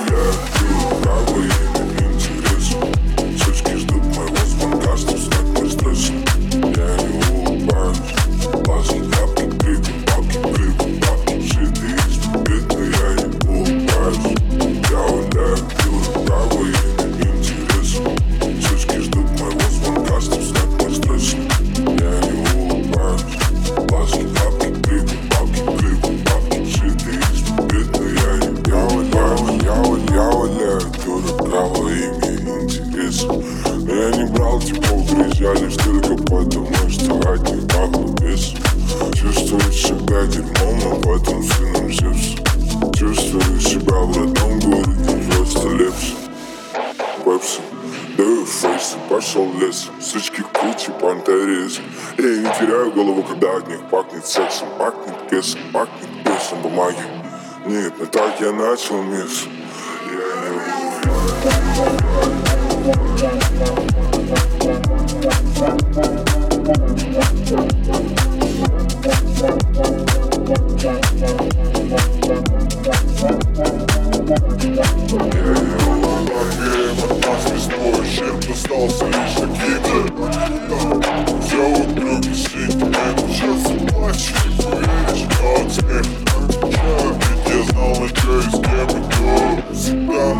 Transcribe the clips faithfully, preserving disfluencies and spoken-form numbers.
Лишь только потому, что от них пахло бесом. Чувствую себя дерьмом, а потом сыном Зевса. Чувствую себя в родном городе, просто лепса. Пепси, даю фейсы, пошел лесом. Сучки кучи, пантерезы. Я не теряю голову, когда от них пахнет сексом. Пахнет песом, пахнет песом бумаги. Нет, не так я начал мисс. Я не остался лишь таким же. Все вокруг висит, это сейчас плачу. Не поверишь, как смех отвечаю. Ведь я знал, на что и с кем иду. Всегда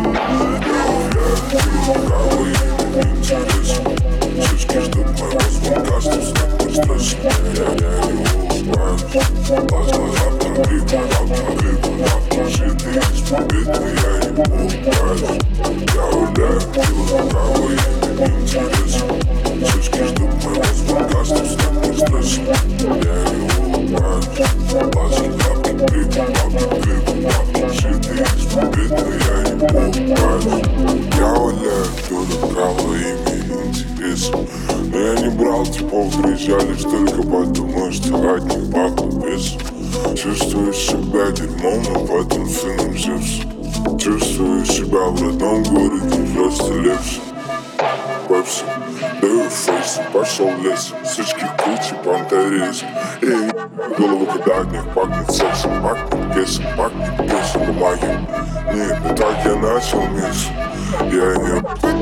право и интересно. Сучки ждут моего звонка, что снова страшно. Я не улыбаюсь. Глаза пробиты, пробиты, пробиты. Из победы я не улыбаюсь. Я гуляю, пью право и интересно. Сучки ждут моего звонка, что снова страшно. Я не улыбаюсь. Глаза пробиты, пробиты, пробиты. Из победы я не улыбаюсь. Я гуляю, пью право и интересно. Но я не брал типов, друзья, лишь только потому, что от них пахло бесом. Чувствую себя дерьмом, а потом сыном Зевса. Чувствую себя в родном городе, просто лепса. Пепси, даю фейсы, пошел лесом. Сучки кучи, пантерезы. И голову, когда от них пахнет сексом. Пахнет песом, пахнет песом бумаги. Нет, не так я начал мисс. Я не...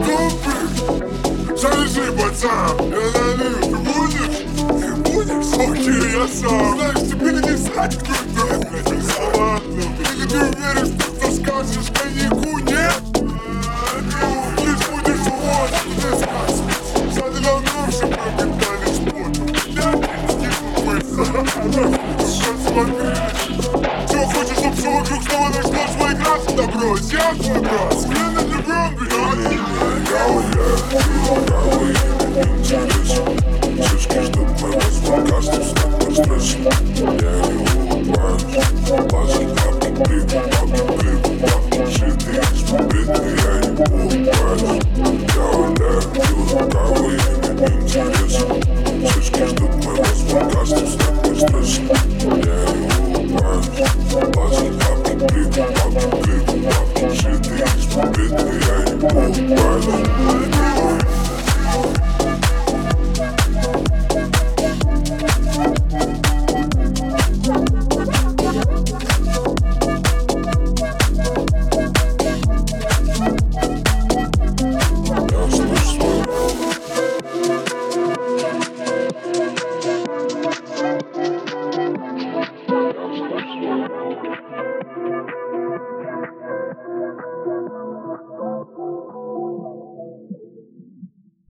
Завяжи, пацан, я налью, ты будешь? Ты будешь? Окей, я сам. Знаешь, тебе не срать, кто это хуй. Ладно, или ты уверен, что ты скажешь коньяку, нет? Ну, лишь будешь вот, ты скажешь. Сзади давно все пропитались потом. Я не стихну быстро. Смотри. Все, хочешь, чтоб все вокруг снова нашло свой грас? Да брось, я твой брат. Смена влюблен, блядь. Я гуляю, право и интересно. Сучки ждут моего звонка, что снова страшно. Я не улыбаюсь. Глаза пробиты.